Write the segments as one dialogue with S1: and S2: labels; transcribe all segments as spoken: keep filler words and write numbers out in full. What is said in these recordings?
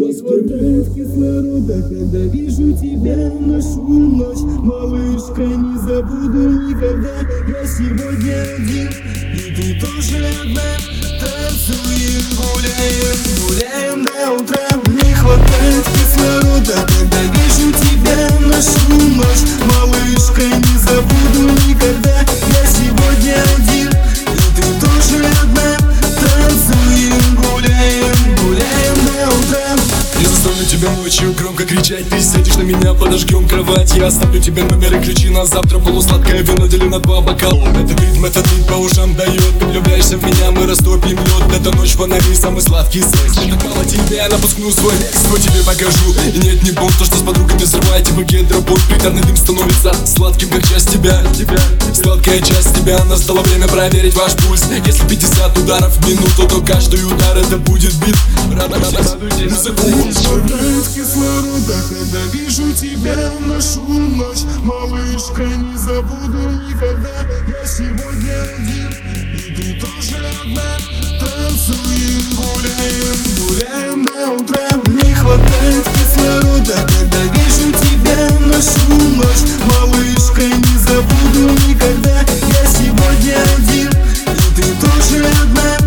S1: хватает кислорода, когда вижу тебя нашу ночь. Малышка, не забуду никогда, я сегодня один, и ты тоже одна. Танцуем, гуляем, гуляем до утра. Не хватает кислорода, когда вижу тебя нашу ночь. Малышка, не забуду никогда, я сегодня один, и ты тоже одна. Танцуем, гуляем, гуляем до утра.
S2: Я заставлю тебя ночью громко кричать. Ты сядешь на меня, подожгем кровать. Я оставлю тебе номер и ключи на завтра. Полусладкое вино делю на два бокала. Этот ритм, этот бит по ушам дает. Ты влюбляешься в меня, мы растопим лед. Эта ночь фонари, самый сладкий секс. Мне так мало тебя, я напускну свой лекс. Что тебе покажу? И нет, не бомб, то, что с подругами срываете букет драпон. Приторный дым становится сладким, как часть тебя, тебя. Сладкая часть тебя. Настало время проверить ваш пульс. Если пятьдесят ударов в минуту, то каждый удар это будет бит. Радуйтесь, музыку.
S1: Хватает кислорода, когда вижу тебя нашу ночь. Малышка, не забуду никогда, я сегодня один, и ты тоже одна. Танцуем, гуляем, гуляем до утра. Не хватает кислорода, когда вижу тебя нашу ночь. Малышка, не забуду никогда, я сегодня один, и ты тоже одна.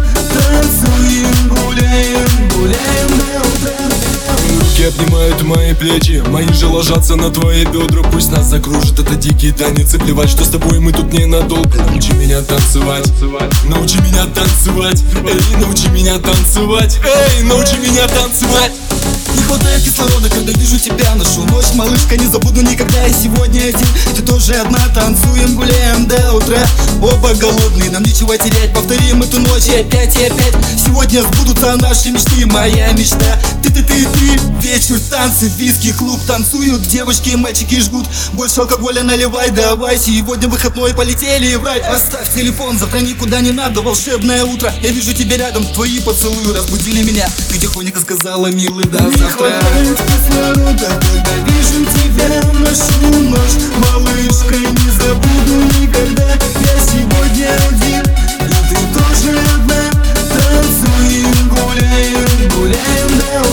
S1: Танцуем, гуляем, гуляем до утра.
S2: Руки обнимают мои плечи, мои же ложатся на твои бедра. Пусть нас закружит это дикий танец. И плевать, что с тобой мы тут ненадолго. Научи меня танцевать, научи меня танцевать. Эй, научи меня танцевать. Эй, научи меня танцевать.
S3: Не хватает кислорода, когда вижу тебя нашу ночь. Малышка, не забуду никогда, я сегодня один, ты тоже одна. Танцуем, гуляем до утра. Оба голодные, нам нечего терять. Повторим эту ночь и опять и опять. Сегодня сбудутся наши мечты, моя мечта. Ты-ты-ты-ты, вечер, танцы, виски, клуб. Танцуют девочки, мальчики жгут. Больше алкоголя наливай, давай. Сегодня выходной, полетели врать. Оставь телефон, завтра никуда не надо. Волшебное утро, я вижу тебя рядом. Твои поцелуи разбудили меня. Ты тихонько сказала, милый, да.
S1: Не хватает кислорода, когда вижу тебя нашу ночь. Малышка, не забуду никогда, я сегодня один, и ты тоже одна. Танцуем, гуляем, гуляем до